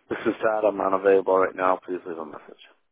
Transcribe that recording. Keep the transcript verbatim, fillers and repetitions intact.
This is Todd. I'm unavailable right now. Please leave a message.